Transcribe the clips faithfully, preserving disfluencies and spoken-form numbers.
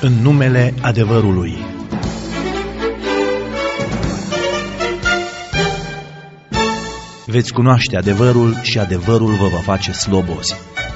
în numele adevărului. Veți cunoaște adevărul și adevărul vă va face slobozi.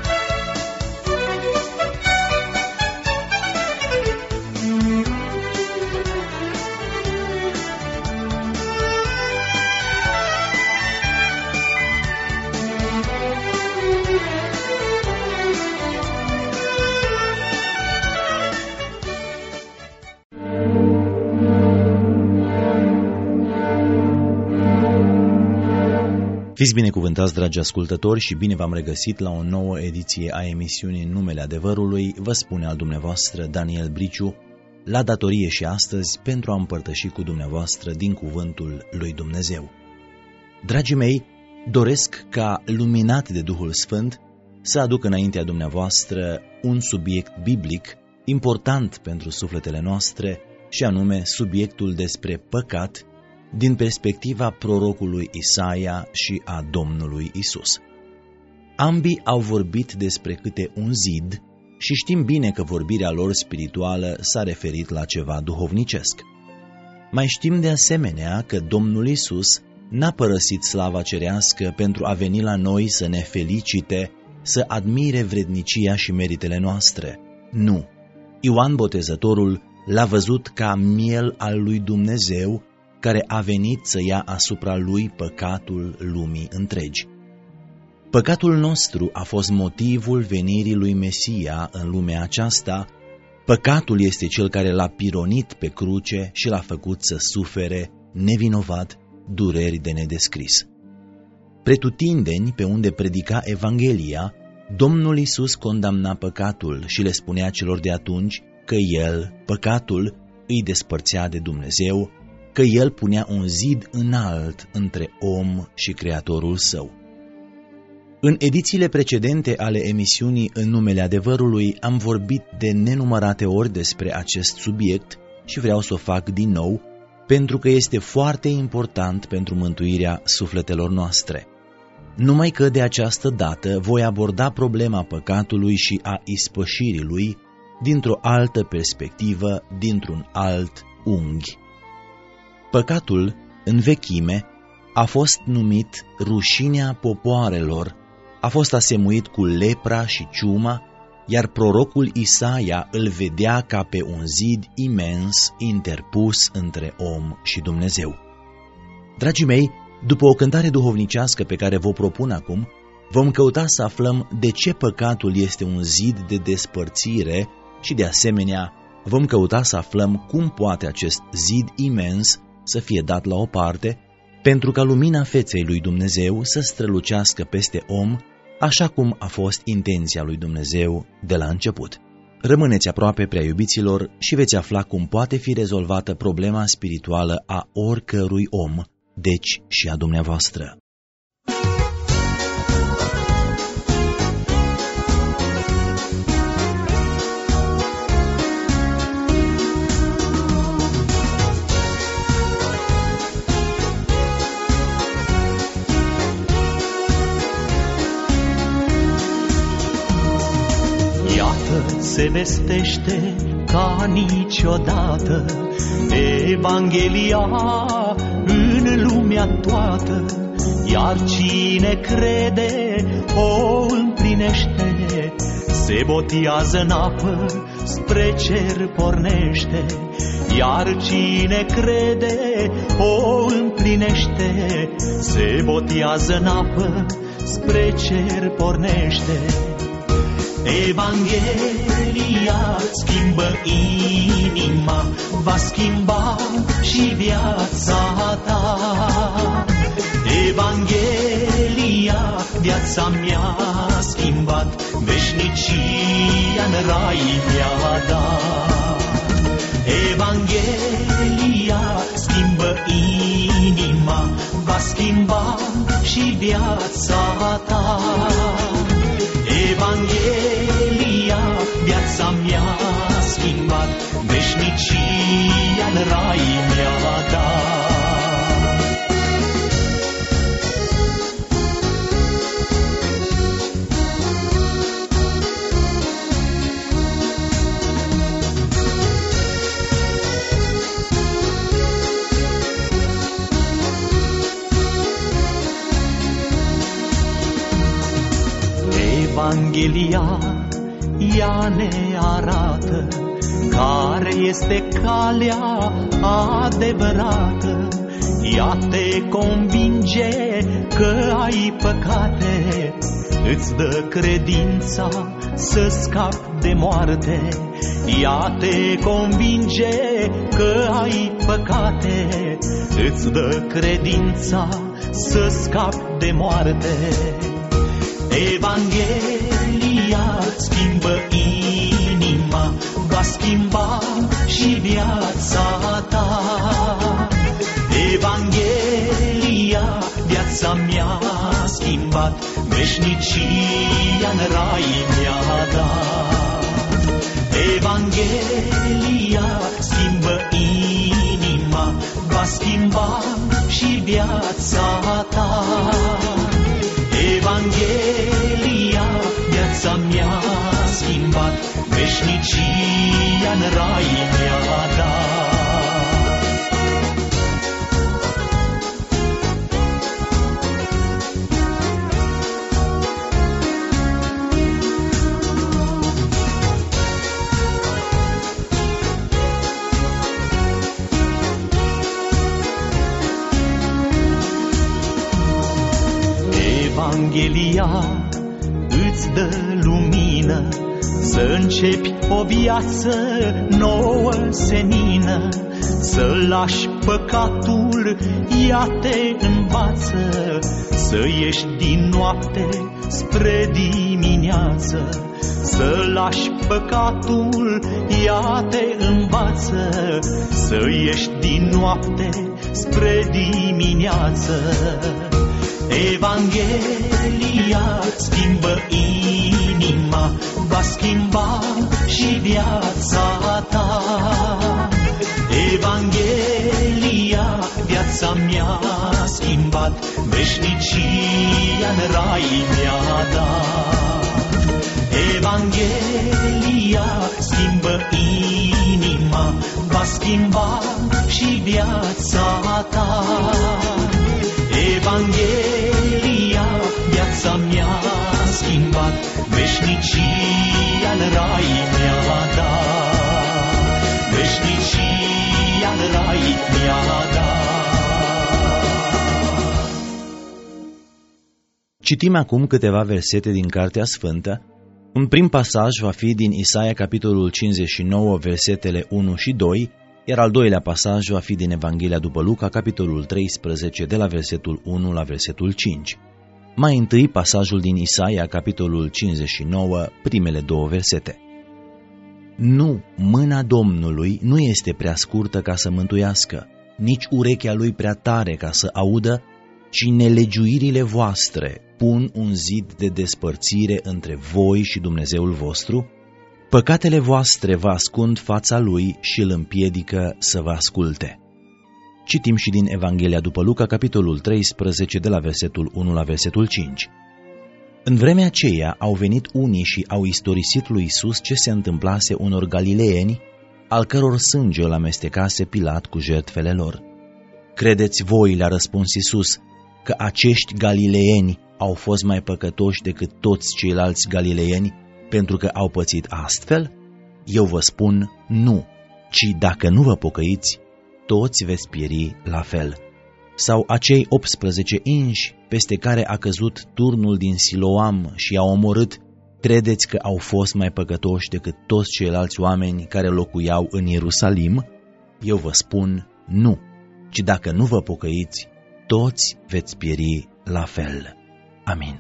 Fiți binecuvântați, dragi ascultători, și bine v-am regăsit la o nouă ediție a emisiunii În numele adevărului. Vă spune al dumneavoastră Daniel Briciu, la datorie și astăzi pentru a împărtăși cu dumneavoastră din cuvântul lui Dumnezeu. Dragii mei, doresc ca, luminat de Duhul Sfânt, să aduc înaintea dumneavoastră un subiect biblic important pentru sufletele noastre, și anume subiectul despre păcat, din perspectiva prorocului Isaia și a Domnului Isus. Ambii au vorbit despre câte un zid și știm bine că vorbirea lor spirituală s-a referit la ceva duhovnicesc. Mai știm de asemenea că Domnul Isus n-a părăsit slava cerească pentru a veni la noi să ne felicite, să admire vrednicia și meritele noastre. Nu, Ioan Botezătorul l-a văzut ca miel al lui Dumnezeu, care a venit să ia asupra lui păcatul lumii întregi. Păcatul nostru a fost motivul venirii lui Mesia în lumea aceasta. Păcatul este cel care l-a pironit pe cruce și l-a făcut să sufere, nevinovat, dureri de nedescris. Pretutindeni pe unde predica Evanghelia, Domnul Isus condamna păcatul și le spunea celor de atunci că el, păcatul, îi despărțea de Dumnezeu, că el punea un zid înalt între om și Creatorul său. În edițiile precedente ale emisiunii În numele adevărului am vorbit de nenumărate ori despre acest subiect și vreau să o fac din nou, pentru că este foarte important pentru mântuirea sufletelor noastre. Numai că de această dată voi aborda problema păcatului și a ispășirii lui dintr-o altă perspectivă, dintr-un alt unghi. Păcatul, în vechime, a fost numit rușinea popoarelor, a fost asemuit cu lepra și ciuma, iar prorocul Isaia îl vedea ca pe un zid imens interpus între om și Dumnezeu. Dragii mei, după o cântare duhovnicească pe care vă propun acum, vom căuta să aflăm de ce păcatul este un zid de despărțire și, de asemenea, vom căuta să aflăm cum poate acest zid imens să fie dat la o parte, pentru ca lumina feței lui Dumnezeu să strălucească peste om, așa cum a fost intenția lui Dumnezeu de la început. Rămâneți aproape, prea iubiților, și veți afla cum poate fi rezolvată problema spirituală a oricărui om, deci și a dumneavoastră. Se vestește ca niciodată Evanghelia în lumea toată, iar cine crede o împlinește, se botează în apă, spre cer pornește, iar cine crede o împlinește, se botează în apă, spre cer pornește. Evanghelia schimbă inima, va schimba și viața ta. Evanghelia viața mea schimbat, veșnicia în rai mi-a dat. Evanghelia schimbă inima, va schimba și viața ta. Evanghelia viața mea schimbat, veșnicia în rai mi-a dat. Evanghelia, ea ne arată care este calea adevărată. Ea te convinge că ai păcate, îți dă credința să scapi de moarte. Ea te convinge că ai păcate, îți dă credința să scapi de moarte. Evanghelia schimbă inima, va schimba și viața ta. Evanghelia viața mi-a schimbat, veșnicia-n rai mi-a dat. Evanghelia schimbă inima, va schimba și viața ta. Evanghelia viața mi-a schimbat, veșnicia-n rai mi-a dat. Evanghelia îți dă lumină, să începi o viață nouă, senină. Să lași păcatul, ea te învață, să ieși din noapte spre dimineață. Să lași păcatul, ea te învață, să ieși din noapte spre dimineață. Evanghelia schimbă inima, va schimba și viața ta. Evanghelia viața mi-a schimbat, veșnicia-n rai mi-a dat. Evanghelia schimbă inima, va schimba și viața ta. Evanghelia viața mi-a schimbat, veșnicia-n rai mi-a dat. Veșnicia-n rai mi-a dat. Citim acum câteva versete din Cartea Sfântă. Un prim pasaj va fi din Isaia, capitolul cincizeci și nouă, versetele unu și doi, iar al doilea pasaj va fi din Evanghelia după Luca, capitolul treisprezece, de la versetul unu la versetul cinci. Mai întâi pasajul din Isaia, capitolul cincizeci și nouă, primele două versete. Nu, mâna Domnului nu este prea scurtă ca să mântuiască, nici urechea lui prea tare ca să audă, ci nelegiuirile voastre pun un zid de despărțire între voi și Dumnezeul vostru. Păcatele voastre vă ascund fața lui și îl împiedică să vă asculte. Citim și din Evanghelia după Luca, capitolul treisprezece, de la versetul unu la versetul cinci. În vremea aceea au venit unii și au istorisit lui Iisus ce se întâmplase unor galileeni, al căror sânge îl amestecase Pilat cu jertfele lor. Credeți voi, le-a răspuns Iisus, că acești galileeni au fost mai păcătoși decât toți ceilalți galileeni pentru că au pățit astfel? Eu vă spun, nu, ci dacă nu vă pocăiți, toți veți pieri la fel. Sau acei optsprezece inși peste care a căzut turnul din Siloam și i-a omorât, credeți că au fost mai păcătoși decât toți ceilalți oameni care locuiau în Ierusalim? Eu vă spun, nu, ci dacă nu vă pocăiți, toți veți pieri la fel. Amin.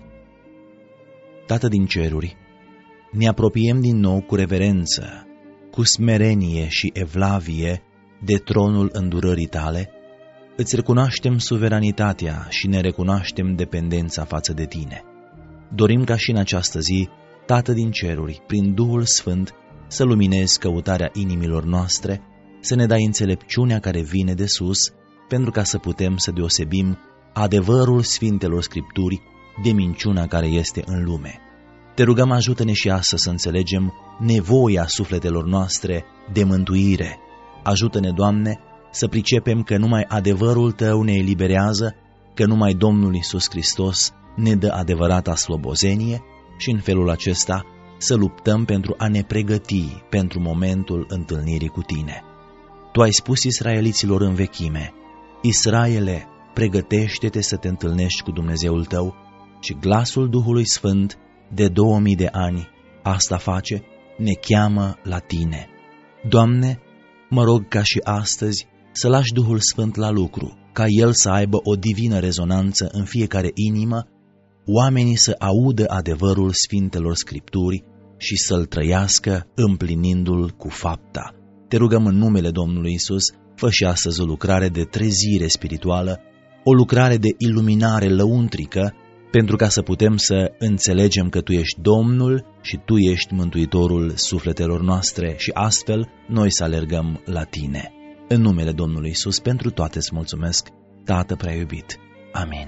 Tată din ceruri, ne apropiem din nou cu reverență, cu smerenie și evlavie de tronul îndurării tale. Îți recunoaștem suveranitatea și ne recunoaștem dependența față de tine. Dorim ca și în această zi, Tată din ceruri, prin Duhul Sfânt, să luminezi căutarea inimilor noastre, să ne dai înțelepciunea care vine de sus, pentru ca să putem să deosebim adevărul Sfintelor Scripturi de minciuna care este în lume. Te rugăm, ajută-ne și astăzi să înțelegem nevoia sufletelor noastre de mântuire. Ajută-ne, Doamne, să pricepem că numai adevărul Tău ne eliberează, că numai Domnul Iisus Hristos ne dă adevărata slobozenie și în felul acesta să luptăm pentru a ne pregăti pentru momentul întâlnirii cu tine. Tu ai spus israeliților în vechime: Israele, pregătește-te să te întâlnești cu Dumnezeul tău, și glasul Duhului Sfânt de două mii de ani asta face, ne cheamă la tine. Doamne, mă rog ca și astăzi să lași Duhul Sfânt la lucru, ca El să aibă o divină rezonanță în fiecare inimă, oamenii să audă adevărul Sfintelor Scripturi și să-L trăiască împlinindu-L cu fapta. Te rugăm în numele Domnului Isus, fă și astăzi o lucrare de trezire spirituală, o lucrare de iluminare lăuntrică, pentru ca să putem să înțelegem că Tu ești Domnul și Tu ești Mântuitorul sufletelor noastre și astfel noi să alergăm la Tine. În numele Domnului Isus, pentru toate îți mulțumesc, Tată prea iubit. Amin.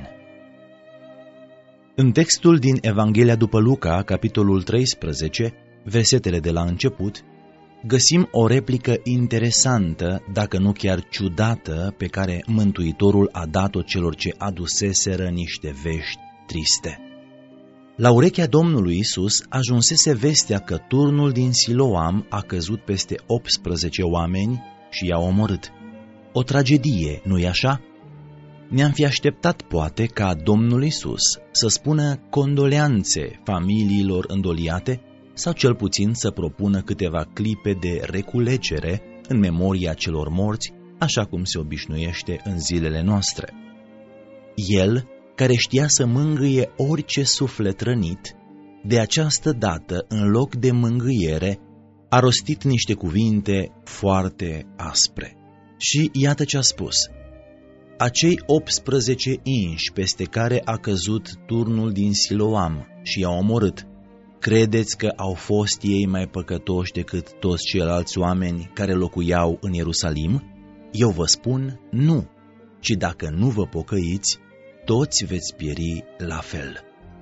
În textul din Evanghelia după Luca, capitolul treisprezece, versetele de la început, găsim o replică interesantă, dacă nu chiar ciudată, pe care Mântuitorul a dat-o celor ce aduseseră niște vești triste. La urechea Domnului Isus ajunsese vestea că turnul din Siloam a căzut peste optsprezece oameni și i-a omorât. O tragedie, nu-i așa? Ne-am fi așteptat poate ca Domnul Isus să spună condoleanțe familiilor îndoliate sau cel puțin să propună câteva clipe de reculegere în memoria celor morți, așa cum se obișnuiește în zilele noastre. El, care știa să mângâie orice suflet rănit, de această dată, în loc de mângâiere, a rostit niște cuvinte foarte aspre. Și iată ce a spus: acei optsprezece inși peste care a căzut turnul din Siloam și i-a omorât, credeți că au fost ei mai păcătoși decât toți ceilalți oameni care locuiau în Ierusalim? Eu vă spun, nu, ci dacă nu vă pocăiți, toți veți pieri la fel.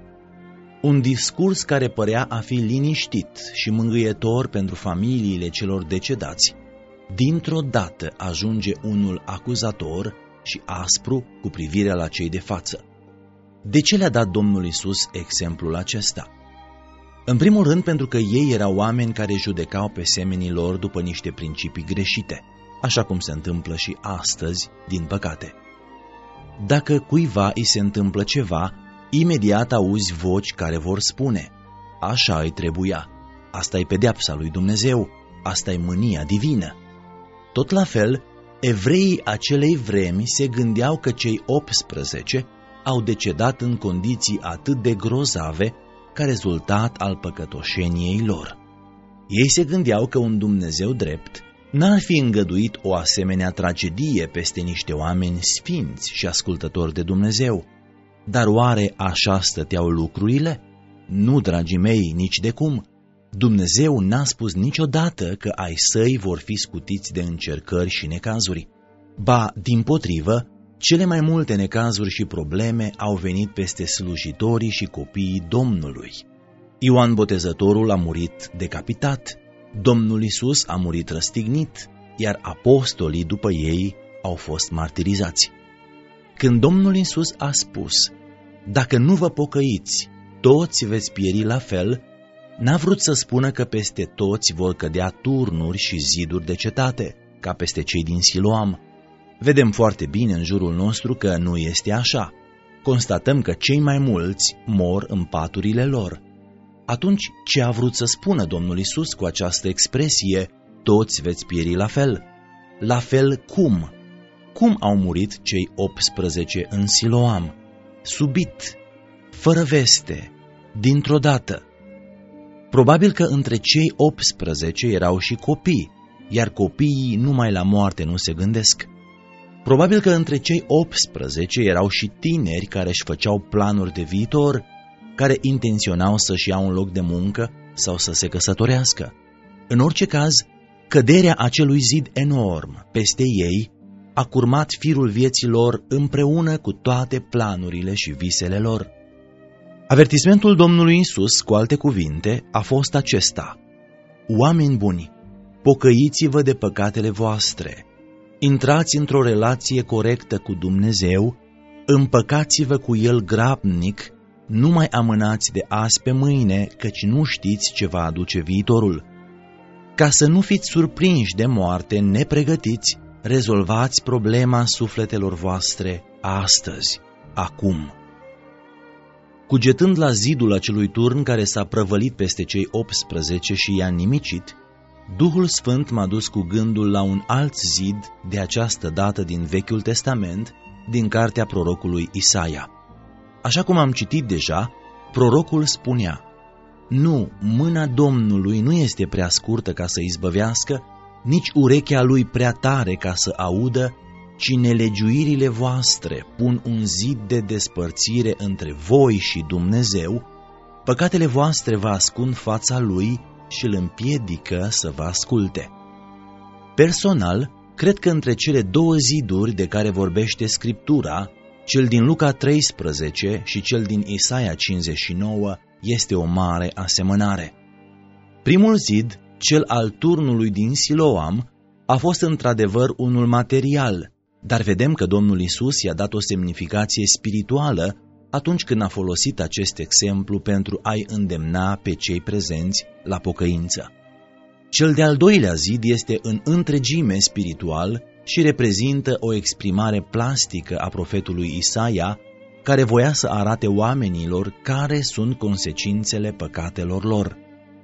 Un discurs care părea a fi liniștit și mângâietor pentru familiile celor decedați, dintr-o dată ajunge unul acuzator și aspru cu privirea la cei de față. De ce le-a dat Domnul Isus exemplul acesta? În primul rând pentru că ei erau oameni care judecau pe semenii lor după niște principii greșite, așa cum se întâmplă și astăzi, din păcate. Dacă cuiva îi se întâmplă ceva, imediat auzi voci care vor spune: așa îi trebuia, asta e pedeapsa lui Dumnezeu, asta e mânia divină. Tot la fel, evreii acelei vremi se gândeau că cei optsprezece au decedat în condiții atât de grozave ca rezultat al păcătoșeniei lor. Ei se gândeau că un Dumnezeu drept n-ar fi îngăduit o asemenea tragedie peste niște oameni sfinți și ascultători de Dumnezeu. Dar oare așa stăteau lucrurile? Nu, dragii mei, nici de cum. Dumnezeu n-a spus niciodată că ai săi vor fi scutiți de încercări și necazuri. Ba, dimpotrivă, cele mai multe necazuri și probleme au venit peste slujitorii și copiii Domnului. Ioan Botezătorul a murit decapitat, Domnul Isus a murit răstignit, iar apostolii după ei au fost martirizați. Când Domnul Isus a spus: dacă nu vă pocăiți, toți veți pieri la fel, n-a vrut să spună că peste toți vor cădea turnuri și ziduri de cetate, ca peste cei din Siloam. Vedem foarte bine în jurul nostru că nu este așa. Constatăm că cei mai mulți mor în paturile lor. Atunci, ce a vrut să spună Domnul Isus cu această expresie: toți veți pieri la fel? La fel cum? Cum au murit cei optsprezece în Siloam? Subit, fără veste, dintr-o dată. Probabil că între cei optsprezece erau și copii, iar copiii numai la moarte nu se gândesc. Probabil că între cei optsprezece erau și tineri care își făceau planuri de viitor, care intenționau să-și iau un loc de muncă sau să se căsătorească. În orice caz, căderea acelui zid enorm peste ei a curmat firul vieții lor împreună cu toate planurile și visele lor. Avertismentul Domnului Isus, cu alte cuvinte, a fost acesta: oameni buni, pocăiți-vă de păcatele voastre, intrați într-o relație corectă cu Dumnezeu, împăcați-vă cu El grabnic, nu mai amânați de azi pe mâine, căci nu știți ce va aduce viitorul. Ca să nu fiți surprinși de moarte nepregătiți, rezolvați problema sufletelor voastre astăzi, acum. Cugetând la zidul acelui turn care s-a prăvălit peste cei optsprezece și i-a nimicit, Duhul Sfânt m-a dus cu gândul la un alt zid, de această dată din Vechiul Testament, din cartea prorocului Isaia. Așa cum am citit deja, prorocul spunea: nu, mâna Domnului nu este prea scurtă ca să izbăvească, nici urechea lui prea tare ca să audă, ci nelegiuirile voastre pun un zid de despărțire între voi și Dumnezeu, păcatele voastre vă ascund fața lui și îl împiedică să vă asculte. Personal, cred că între cele două ziduri de care vorbește Scriptura, cel din Luca treisprezece și cel din Isaia cincizeci și nouă, este o mare asemănare. Primul zid, cel al turnului din Siloam, a fost într-adevăr unul material, dar vedem că Domnul Iisus i-a dat o semnificație spirituală atunci când a folosit acest exemplu pentru a-i îndemna pe cei prezenți la pocăință. Cel de-al doilea zid este în întregime spiritual și reprezintă o exprimare plastică a profetului Isaia, care voia să arate oamenilor care sunt consecințele păcatelor lor.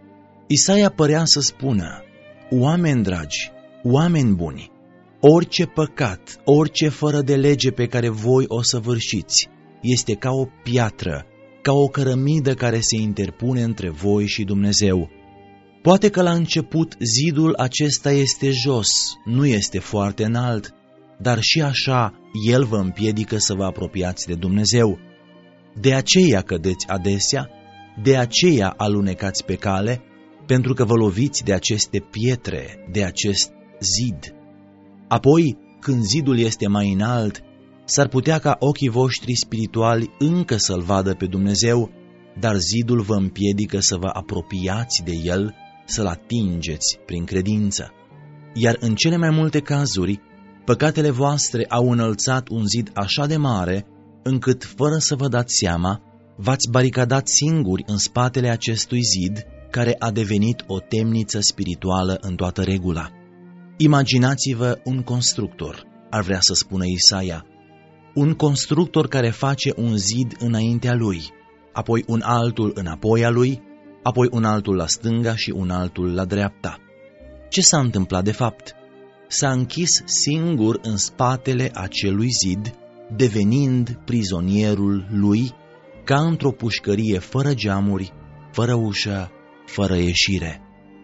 Isaia părea să spună: oameni dragi, oameni buni, orice păcat, orice fără de lege pe care voi o săvârșiți, este ca o piatră, ca o cărămidă care se interpune între voi și Dumnezeu. Poate că la început zidul acesta este jos, nu este foarte înalt, dar și așa el vă împiedică să vă apropiați de Dumnezeu. De aceea cădeți adesea, de aceea alunecați pe cale, pentru că vă loviți de aceste pietre, de acest zid. Apoi, când zidul este mai înalt, s-ar putea ca ochii voștri spirituali încă să-L vadă pe Dumnezeu, dar zidul vă împiedică să vă apropiați de El, să-L atingeți prin credință. Iar în cele mai multe cazuri, păcatele voastre au înălțat un zid așa de mare, încât, fără să vă dați seama, v-ați baricadat singuri în spatele acestui zid, care a devenit o temniță spirituală în toată regula. Imaginați-vă un constructor, ar vrea să spună Isaia, un constructor care face un zid înaintea lui, apoi un altul înapoi a lui, apoi un altul la stânga și un altul la dreapta. Ce s-a întâmplat de fapt? S-a închis singur în spatele acelui zid, devenind prizonierul lui, ca într-o pușcărie fără geamuri, fără ușă, fără ieșire.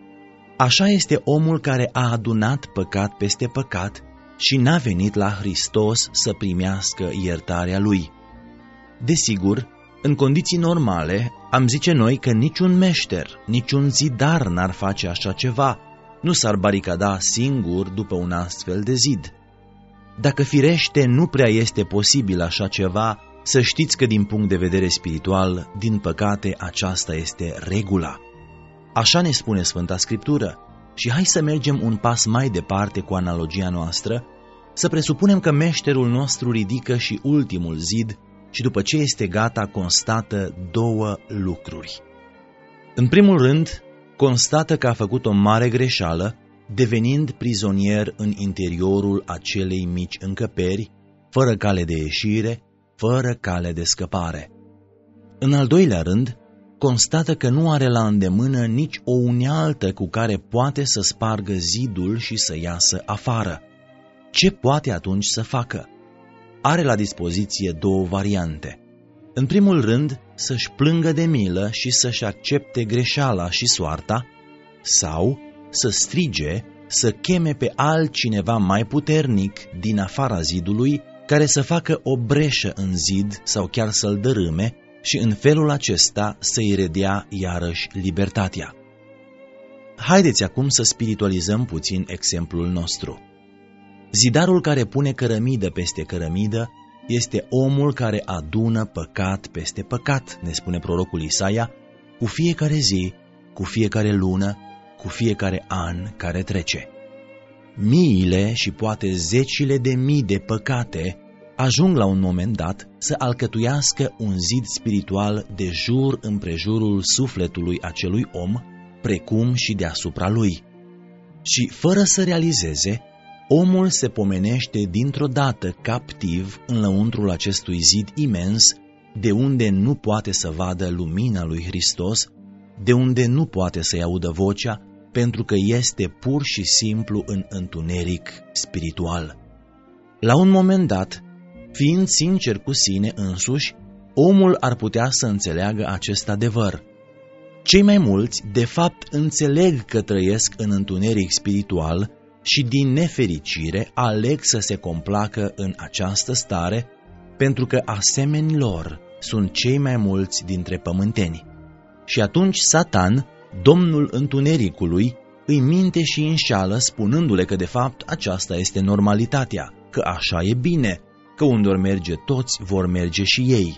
Așa este omul care a adunat păcat peste păcat și n-a venit la Hristos să primească iertarea lui. Desigur, în condiții normale, am zice noi că niciun meșter, niciun zidar n-ar face așa ceva, nu s-ar baricada singur după un astfel de zid. Dacă firește nu prea este posibil așa ceva, să știți că din punct de vedere spiritual, din păcate, aceasta este regula. Așa ne spune Sfânta Scriptură. Și hai să mergem un pas mai departe cu analogia noastră, să presupunem că meșterul nostru ridică și ultimul zid și după ce este gata constată două lucruri. În primul rând, constată că a făcut o mare greșeală, devenind prizonier în interiorul acelei mici încăperi, fără cale de ieșire, fără cale de scăpare. În al doilea rând, constată că nu are la îndemână nici o unealtă cu care poate să spargă zidul și să iasă afară. Ce poate atunci să facă? Are la dispoziție două variante. În primul rând, să-și plângă de milă și să-și accepte greșeala și soarta, sau să strige, să cheme pe altcineva mai puternic din afara zidului, care să facă o breșă în zid sau chiar să-l dărâme, și în felul acesta să-i redea iarăși libertatea. Haideți acum să spiritualizăm puțin exemplul nostru. Zidarul care pune cărămidă peste cărămidă este omul care adună păcat peste păcat, ne spune prorocul Isaia, cu fiecare zi, cu fiecare lună, cu fiecare an care trece. Miile și poate zecile de mii de păcate ajung la un moment dat să alcătuiască un zid spiritual de jur împrejurul sufletului acelui om, precum și deasupra lui. Și, fără să realizeze, omul se pomenește dintr-o dată captiv în lăuntrul acestui zid imens, de unde nu poate să vadă lumina lui Hristos, de unde nu poate să-i audă vocea, pentru că este pur și simplu în întuneric spiritual. La un moment dat, fiind sincer cu sine însuși, omul ar putea să înțeleagă acest adevăr. Cei mai mulți, de fapt, înțeleg că trăiesc în întuneric spiritual și, din nefericire, aleg să se complacă în această stare, pentru că asemeni lor sunt cei mai mulți dintre pământeni. Și atunci Satan, domnul întunericului, îi minte și înșeală, spunându-le că, de fapt, aceasta este normalitatea, că așa e bine, că unde or merge toți, vor merge și ei.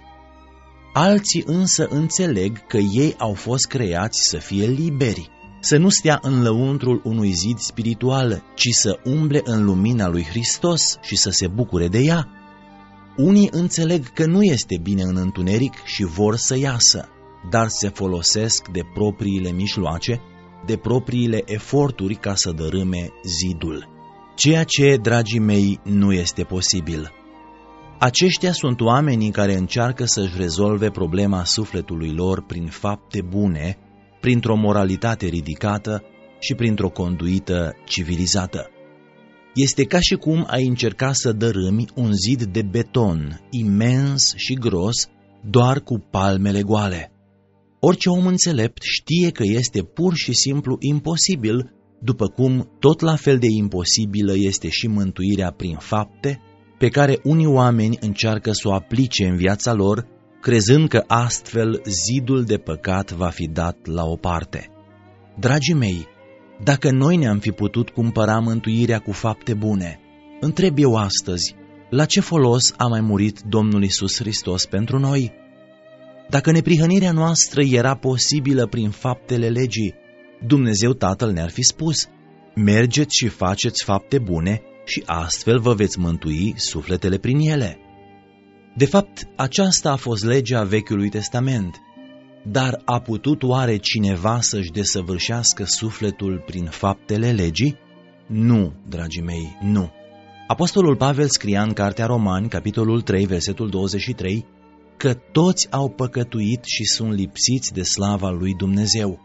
Alții însă înțeleg că ei au fost creați să fie liberi, să nu stea în lăuntrul unui zid spiritual, ci să umble în lumina lui Hristos și să se bucure de ea. Unii înțeleg că nu este bine în întuneric și vor să iasă, dar se folosesc de propriile mijloace, de propriile eforturi ca să dărâme zidul. Ceea ce, dragii mei, nu este posibil. Aceștia sunt oamenii care încearcă să-și rezolve problema sufletului lor prin fapte bune, printr-o moralitate ridicată și printr-o conduită civilizată. Este ca și cum ai încerca să dărâmi un zid de beton imens și gros doar cu palmele goale. Orice om înțelept știe că este pur și simplu imposibil, după cum tot la fel de imposibilă este și mântuirea prin fapte, pe care unii oameni încearcă să o aplice în viața lor, crezând că astfel zidul de păcat va fi dat la o parte. Dragii mei, dacă noi ne-am fi putut cumpăra mântuirea cu fapte bune, întreb eu astăzi, la ce folos a mai murit Domnul Iisus Hristos pentru noi? Dacă neprihănirea noastră era posibilă prin faptele legii, Dumnezeu Tatăl ne-ar fi spus: mergeți și faceți fapte bune și astfel vă veți mântui sufletele prin ele. De fapt, aceasta a fost legea Vechiului Testament. Dar a putut oare cineva să-și desăvârșească sufletul prin faptele legii? Nu, dragii mei, nu. Apostolul Pavel scria în Cartea Romani, capitolul trei, versetul douăzeci și trei, că toți au păcătuit și sunt lipsiți de slava lui Dumnezeu.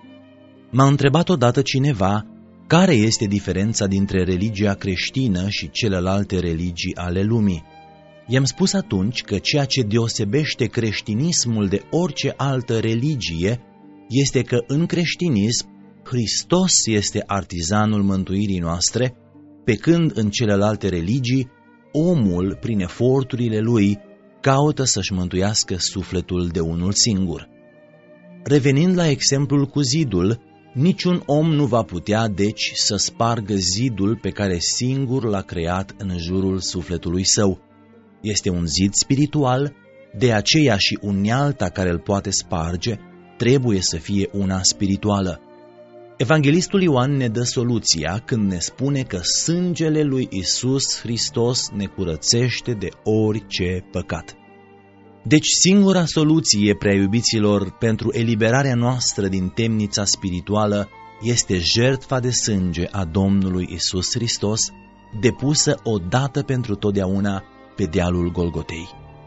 M-a întrebat odată cineva care este diferența dintre religia creștină și celelalte religii ale lumii. I-am spus atunci că ceea ce deosebește creștinismul de orice altă religie este că în creștinism Hristos este artizanul mântuirii noastre, pe când în celelalte religii omul, prin eforturile lui, caută să-și mântuiască sufletul de unul singur. Revenind la exemplul cu zidul, niciun om nu va putea, deci, să spargă zidul pe care singur l-a creat în jurul sufletului său. Este un zid spiritual, de aceea și unealta care îl poate sparge trebuie să fie una spirituală. Evanghelistul Ioan ne dă soluția când ne spune că sângele lui Iisus Hristos ne curățește de orice păcat. Deci singura soluție, prea iubiților, pentru eliberarea noastră din temnița spirituală este jertfa de sânge a Domnului Iisus Hristos, depusă odată pentru totdeauna pe dealul Golgotei.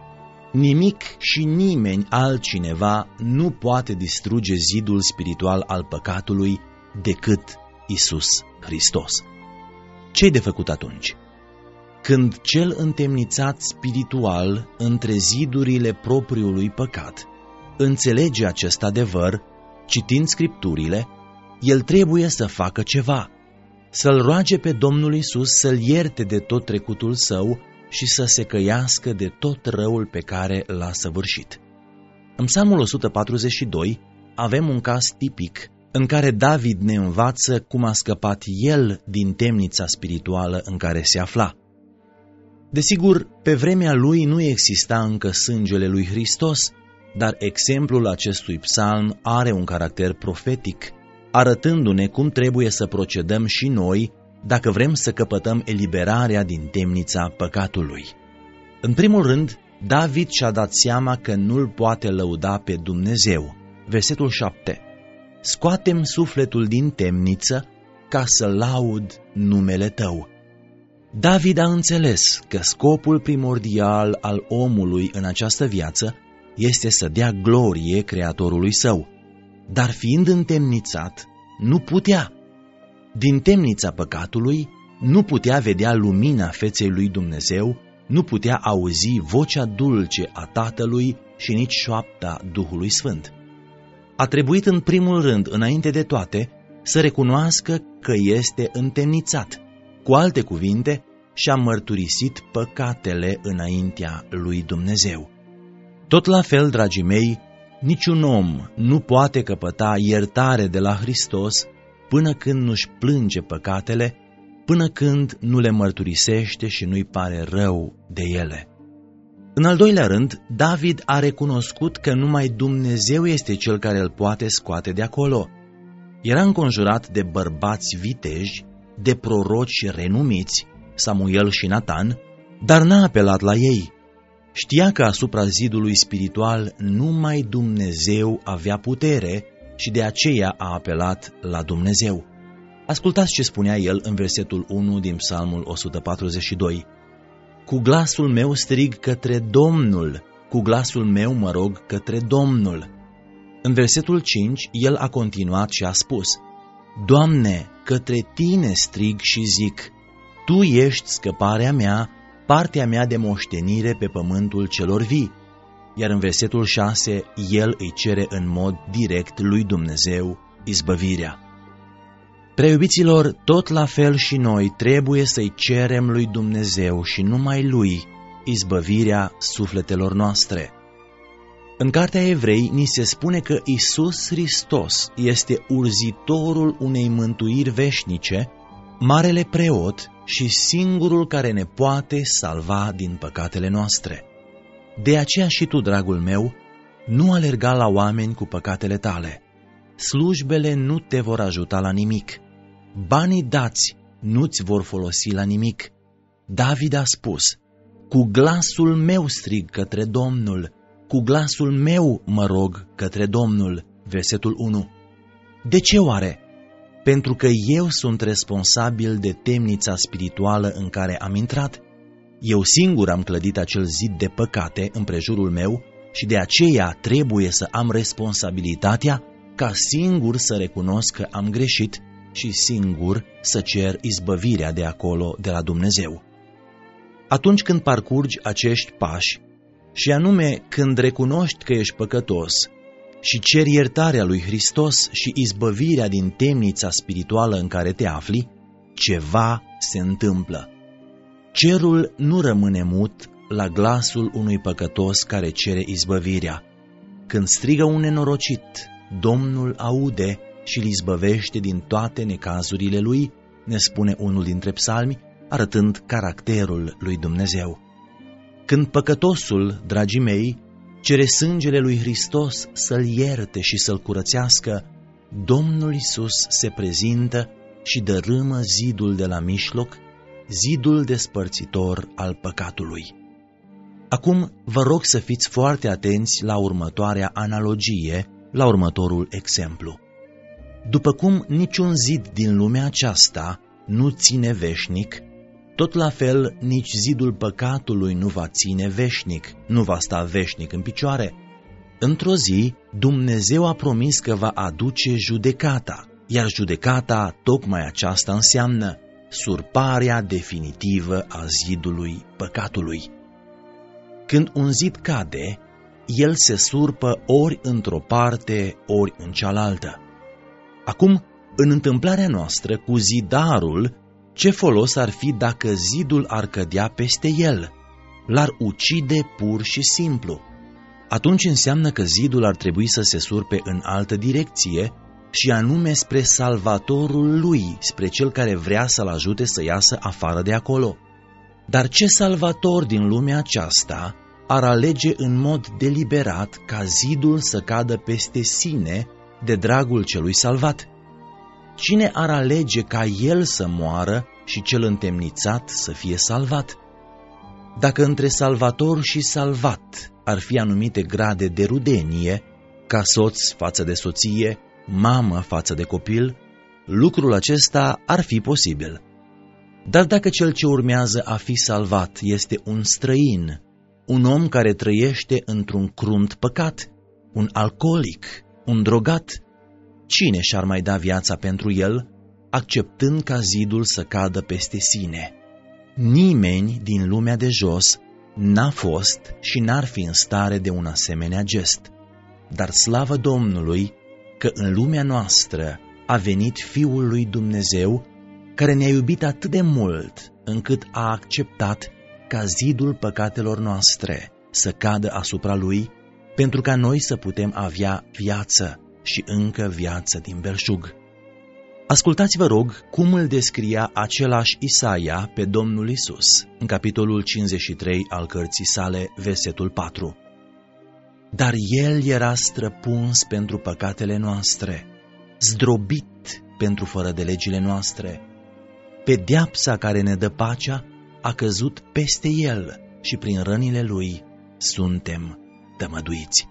Nimic și nimeni altcineva nu poate distruge zidul spiritual al păcatului decât Iisus Hristos. Ce-i de făcut atunci? Când cel întemnițat spiritual între zidurile propriului păcat înțelege acest adevăr, citind Scripturile, el trebuie să facă ceva, să-L roage pe Domnul Iisus să-L ierte de tot trecutul său și să se căiască de tot răul pe care l-a săvârșit. În Psalmul o sută patruzeci și doi avem un caz tipic în care David ne învață cum a scăpat el din temnița spirituală în care se afla. Desigur, pe vremea lui nu exista încă sângele lui Hristos, dar exemplul acestui psalm are un caracter profetic, arătându-ne cum trebuie să procedăm și noi dacă vrem să căpătăm eliberarea din temnița păcatului. În primul rând, David și-a dat seama că nu-L poate lăuda pe Dumnezeu. Versetul șapte. Scoate-mi sufletul din temniță ca să laud numele Tău. David a înțeles că scopul primordial al omului în această viață este să dea glorie Creatorului său, dar fiind întemnițat, nu putea. Din temnița păcatului nu putea vedea lumina feței lui Dumnezeu, nu putea auzi vocea dulce a Tatălui și nici șoapta Duhului Sfânt. A trebuit în primul rând, înainte de toate, să recunoască că este întemnițat. Cu alte cuvinte, și-a mărturisit păcatele înaintea lui Dumnezeu. Tot la fel, dragii mei, niciun om nu poate căpăta iertare de la Hristos până când nu-și plânge păcatele, până când nu le mărturisește și nu-i pare rău de ele. În al doilea rând, David a recunoscut că numai Dumnezeu este Cel care îl poate scoate de acolo. Era înconjurat de bărbați viteji, de proroci renumiți, Samuel și Natan, dar n-a apelat la ei. Știa că asupra zidului spiritual numai Dumnezeu avea putere și de aceea a apelat la Dumnezeu. Ascultați ce spunea el în versetul unu din Psalmul o sută patruzeci și doi. Cu glasul meu strig către Domnul, cu glasul meu mă rog către Domnul. În versetul cinci, el a continuat și a spus: Doamne, către Tine strig și zic, Tu ești scăparea mea, partea mea de moștenire pe pământul celor vii. Iar în versetul șase, el îi cere în mod direct lui Dumnezeu izbăvirea. Preiubiților, tot la fel și noi trebuie să-i cerem lui Dumnezeu și numai lui izbăvirea sufletelor noastre. În Cartea Evrei ni se spune că Iisus Hristos este urzitorul unei mântuiri veșnice, marele preot și singurul care ne poate salva din păcatele noastre. De aceea și tu, dragul meu, nu alerga la oameni cu păcatele tale. Slujbele nu te vor ajuta la nimic. Banii dați nu-ți vor folosi la nimic. David a spus: Cu glasul meu strig către Domnul, cu glasul meu mă rog către Domnul. Versetul unu. De ce oare? Pentru că eu sunt responsabil de temnița spirituală în care am intrat. Eu singur am clădit acel zid de păcate împrejurul meu și de aceea trebuie să am responsabilitatea ca singur să recunosc că am greșit și singur să cer izbăvirea de acolo, de la Dumnezeu. Atunci când parcurgi acești pași, și anume când recunoști că ești păcătos și ceri iertarea lui Hristos și izbăvirea din temnița spirituală în care te afli, ceva se întâmplă. Cerul nu rămâne mut la glasul unui păcătos care cere izbăvirea. Când strigă un nenorocit, Domnul aude și îl izbăvește din toate necazurile lui, ne spune unul dintre psalmi, arătând caracterul lui Dumnezeu. Când păcătosul, dragii mei, cere sângele lui Hristos să-l ierte și să-l curățească, Domnul Iisus se prezintă și dărâmă zidul de la mijloc, zidul despărțitor al păcatului. Acum vă rog să fiți foarte atenți la următoarea analogie, la următorul exemplu. După cum niciun zid din lumea aceasta nu ține veșnic, tot la fel nici zidul păcatului nu va ține veșnic, nu va sta veșnic în picioare. Într-o zi, Dumnezeu a promis că va aduce judecata, iar judecata, tocmai aceasta înseamnă surparea definitivă a zidului păcatului. Când un zid cade, el se surpă ori într-o parte, ori în cealaltă. Acum, în întâmplarea noastră cu zidarul, ce folos ar fi dacă zidul ar cădea peste el? L-ar ucide pur și simplu. Atunci înseamnă că zidul ar trebui să se surpe în altă direcție și anume spre salvatorul lui, spre cel care vrea să-l ajute să iasă afară de acolo. Dar ce salvator din lumea aceasta ar alege în mod deliberat ca zidul să cadă peste sine de dragul celui salvat? Cine ar alege ca el să moară și cel întemnițat să fie salvat? Dacă între salvator și salvat ar fi anumite grade de rudenie, ca soț față de soție, mamă față de copil, lucrul acesta ar fi posibil. Dar dacă cel ce urmează a fi salvat este un străin, un om care trăiește într-un crunt păcat, un alcoolic, un drogat, cine și-ar mai da viața pentru el, acceptând ca zidul să cadă peste sine? Nimeni din lumea de jos n-a fost și n-ar fi în stare de un asemenea gest. Dar slavă Domnului că în lumea noastră a venit Fiul lui Dumnezeu, care ne-a iubit atât de mult încât a acceptat ca zidul păcatelor noastre să cadă asupra lui, pentru ca noi să putem avea viață și încă viață din belșug. Ascultați-vă rog cum îl descria același Isaia pe Domnul Isus în capitolul cincizeci și trei al cărții sale, versetul patru. Dar El era străpuns pentru păcatele noastre, zdrobit pentru fără de legile noastre. Pedeapsa care ne dă pacea a căzut peste El și prin rănile Lui suntem tămăduiți.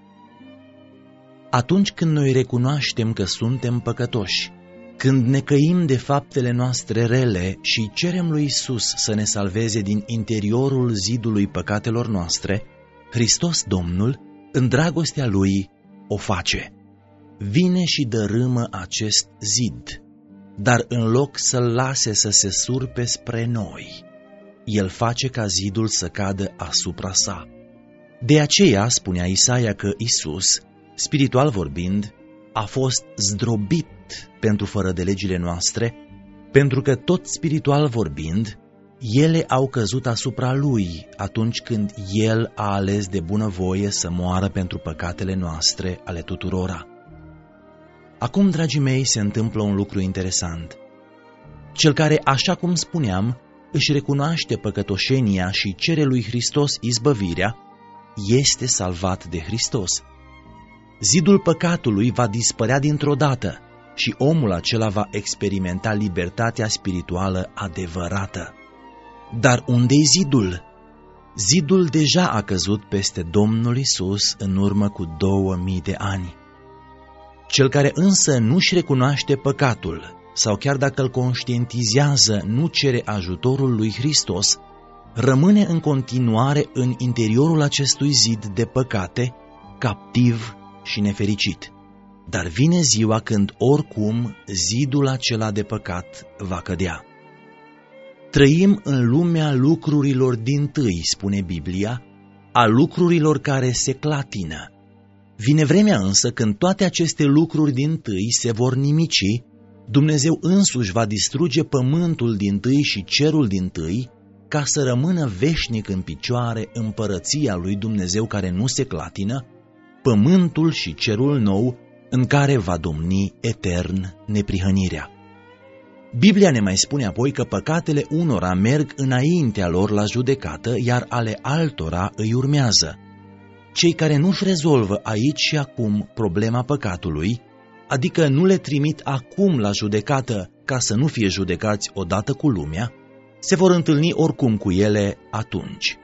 Atunci când noi recunoaștem că suntem păcătoși, când ne căim de faptele noastre rele și cerem lui Isus să ne salveze din interiorul zidului păcatelor noastre, Hristos Domnul, în dragostea Lui, o face. Vine și dărâmă acest zid, dar în loc să-l lase să se surpe spre noi, El face ca zidul să cadă asupra sa. De aceea spunea Isaia că Isus, spiritual vorbind, a fost zdrobit pentru fără de legile noastre, pentru că tot spiritual vorbind, ele au căzut asupra Lui atunci când El a ales de bunăvoie să moară pentru păcatele noastre ale tuturora. Acum, dragii mei, se întâmplă un lucru interesant. Cel care, așa cum spuneam, își recunoaște păcătoșenia și cere lui Hristos izbăvirea, este salvat de Hristos. Zidul păcatului va dispărea dintr-o dată și omul acela va experimenta libertatea spirituală adevărată. Dar unde-i zidul? Zidul deja a căzut peste Domnul Isus în urmă cu două mii de ani. Cel care însă nu-și recunoaște păcatul sau chiar dacă îl conștientizează, nu cere ajutorul lui Hristos, rămâne în continuare în interiorul acestui zid de păcate, captiv și nefericit. Dar vine ziua când oricum zidul acela de păcat va cădea. Trăim în lumea lucrurilor dintâi, spune Biblia, a lucrurilor care se clatină. Vine vremea însă când toate aceste lucruri dintâi se vor nimici, Dumnezeu însuși va distruge pământul dintâi și cerul dintâi, ca să rămână veșnic în picioare împărăția lui Dumnezeu care nu se clatină, pământul și cerul nou în care va domni etern neprihănirea. Biblia ne mai spune apoi că păcatele unora merg înaintea lor la judecată, iar ale altora îi urmează. Cei care nu-și rezolvă aici și acum problema păcatului, adică nu le trimit acum la judecată ca să nu fie judecați odată cu lumea, se vor întâlni oricum cu ele atunci.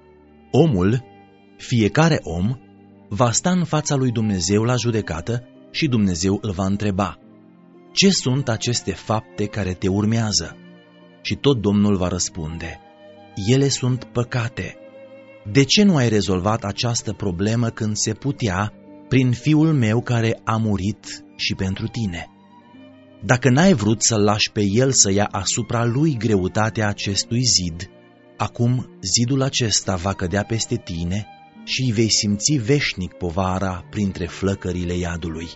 Omul, fiecare om, va sta în fața lui Dumnezeu la judecată și Dumnezeu îl va întreba: ce sunt aceste fapte care te urmează? Și tot Domnul va răspunde: ele sunt păcate. De ce nu ai rezolvat această problemă când se putea prin Fiul meu care a murit și pentru tine? Dacă n-ai vrut să-l lași pe el să ia asupra lui greutatea acestui zid, acum zidul acesta va cădea peste tine și îi vei simți veșnic povara printre flăcările iadului.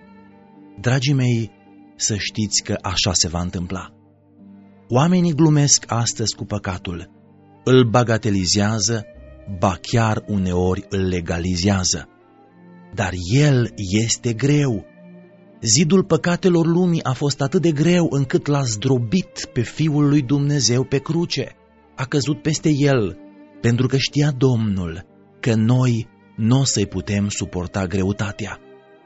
Dragii mei, să știți că așa se va întâmpla. Oamenii glumesc astăzi cu păcatul, îl bagatelizează, ba chiar uneori îl legalizează. Dar el este greu. Zidul păcatelor lumii a fost atât de greu încât l-a zdrobit pe Fiul lui Dumnezeu pe cruce. A căzut peste el, pentru că știa Domnul că noi nu o să-i putem suporta greutatea.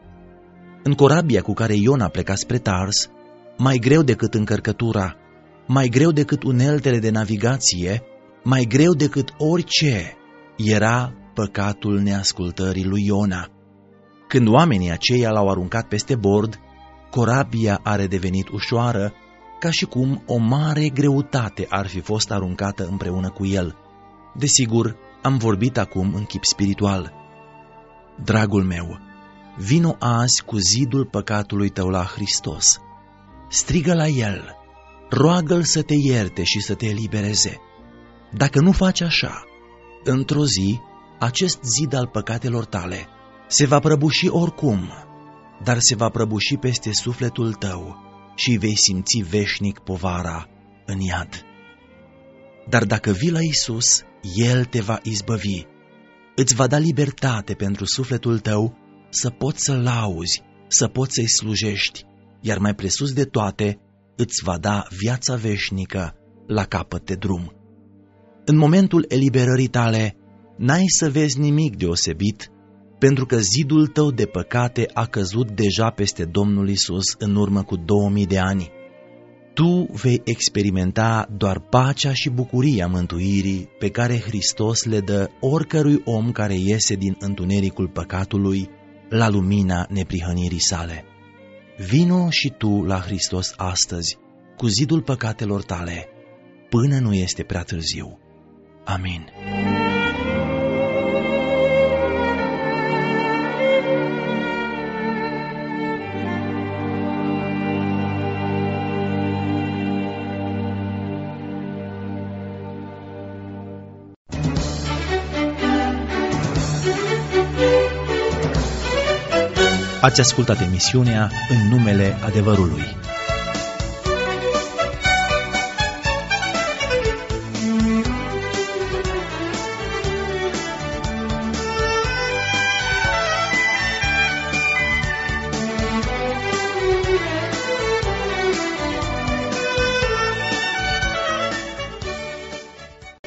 În corabia cu care Iona pleca spre Tars, mai greu decât încărcătura, mai greu decât uneltele de navigație, Mai greu decât orice era păcatul neascultării lui Iona. Când oamenii aceia l-au aruncat peste bord, corabia a redevenit ușoară, ca și cum o mare greutate ar fi fost aruncată împreună cu el. Desigur, am vorbit acum în chip spiritual. Dragul meu, vino azi cu zidul păcatului tău la Hristos. Strigă la El, roagă-L să te ierte și să te elibereze. Dacă nu faci așa, într-o zi, acest zid al păcatelor tale se va prăbuși oricum, dar se va prăbuși peste sufletul tău și vei simți veșnic povara în iad. Dar dacă vii la Iisus, El te va izbăvi, îți va da libertate pentru sufletul tău să poți să-L lauzi, să poți să-i slujești, iar mai presus de toate, îți va da viața veșnică la capăt de drum. În momentul eliberării tale, n-ai să vezi nimic deosebit, pentru că zidul tău de păcate a căzut deja peste Domnul Iisus în urmă cu două mii de ani. Tu vei experimenta doar pacea și bucuria mântuirii pe care Hristos le dă oricărui om care iese din întunericul păcatului la lumina neprihănirii sale. Vino și tu la Hristos astăzi cu zidul păcatelor tale, până nu este prea târziu. Amin. Ați ascultat emisiunea În numele adevărului.